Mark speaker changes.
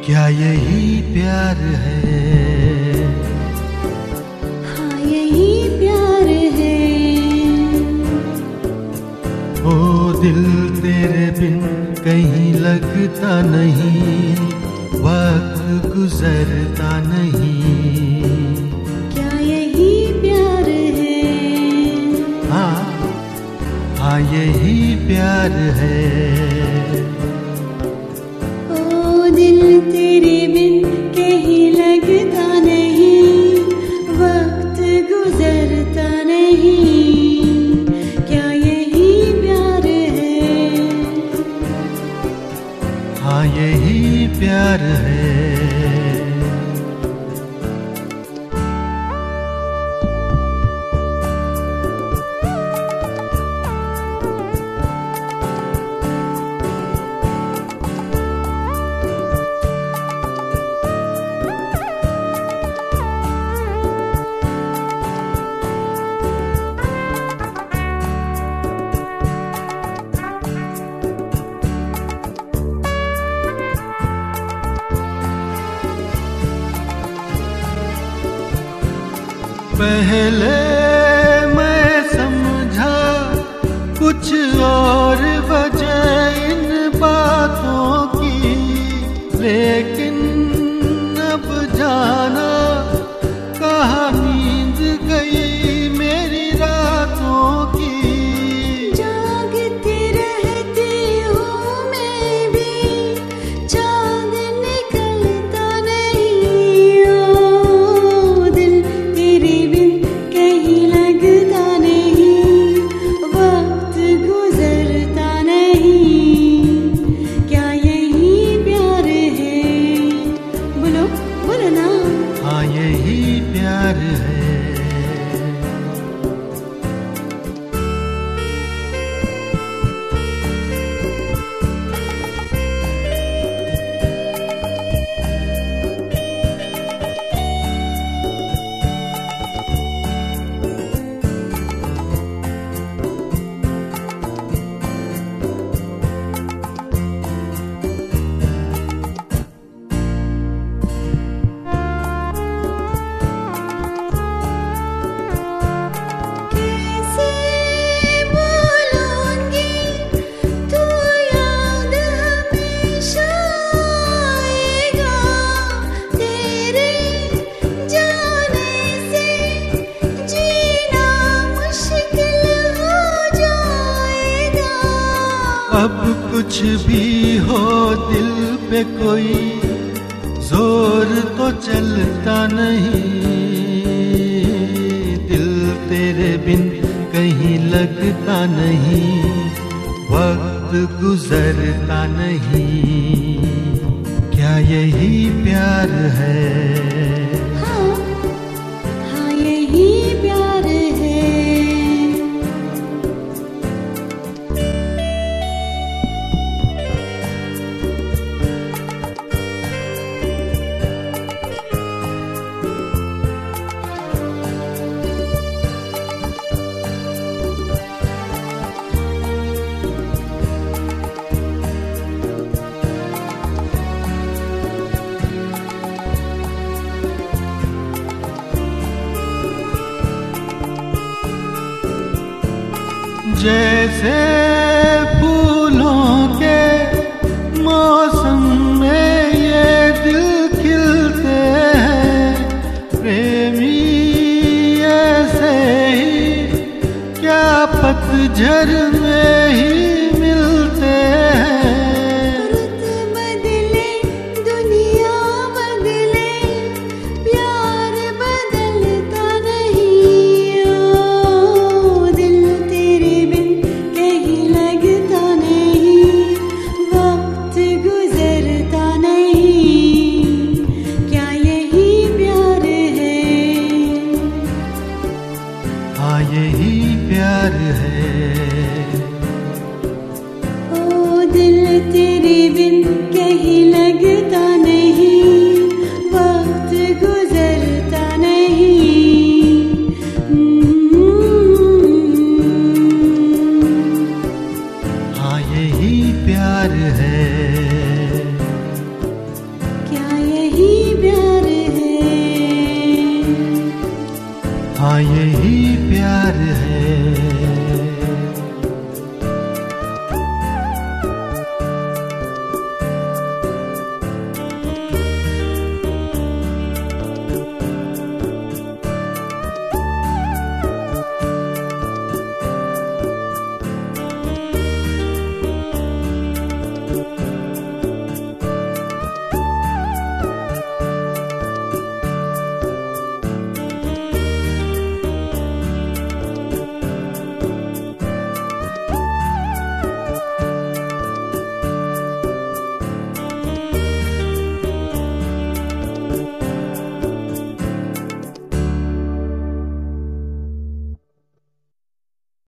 Speaker 1: क्या यही प्यार है?
Speaker 2: हाँ यही प्यार है।
Speaker 1: ओ दिल तेरे बिन कहीं लगता नहीं, वक्त गुजरता नहीं।
Speaker 2: क्या यही प्यार है?
Speaker 1: हाँ यही प्यार है।
Speaker 2: ओ दिल तेरे बिन कहीं लगता नहीं, वक्त गुजरता नहीं। क्या यही प्यार है?
Speaker 1: हाँ यही प्यार है। पहले मैं समझा कुछ और वजह इन बातों की, लेकिन अब जाना कहाँ नींद गई मेरी रातों की।
Speaker 2: जागती रहती हूँ मैं भी, चाँद निकलता नहीं। ओ दिल तेरे बिन कहीं लगता नहीं, वक्त गुजरता नहीं। क्या यही प्यार है? बोलो बोलो ना।
Speaker 1: हाँ यही प्यार है।
Speaker 2: कैसे बोलूँगी तू याद हमेशा आएगा, तेरे जाने से जीना मुश्किल हो जाएगा।
Speaker 1: अब कुछ भी हो दिल पे कोई जोर तो चलता नहीं, दिल तेरे बिन कहीं लगता नहीं, वक्त गुजरता नहीं। क्या यही प्यार है?
Speaker 2: हाँ हाँ यही प्यार है।
Speaker 1: जैसे फूलों के मौसम में ये दिल खिलते हैं, प्रेमी ऐसे ही क्या पतझड़ में ही मिलते हैं।
Speaker 2: रुत बदले दुनिया बदले, प्यार बदलता नहीं। ओ दिल तेरे बिन कहीं लगता नहीं, वक्त गुजरता नहीं। क्या यही प्यार है?
Speaker 1: हाँ यही प्यार है।
Speaker 2: ओ दिल तेरे बिन कहीं लगता नहीं, वक्त गुजरता नहीं।
Speaker 1: हाँ यही प्यार है।
Speaker 2: क्या
Speaker 1: यही प्यार है।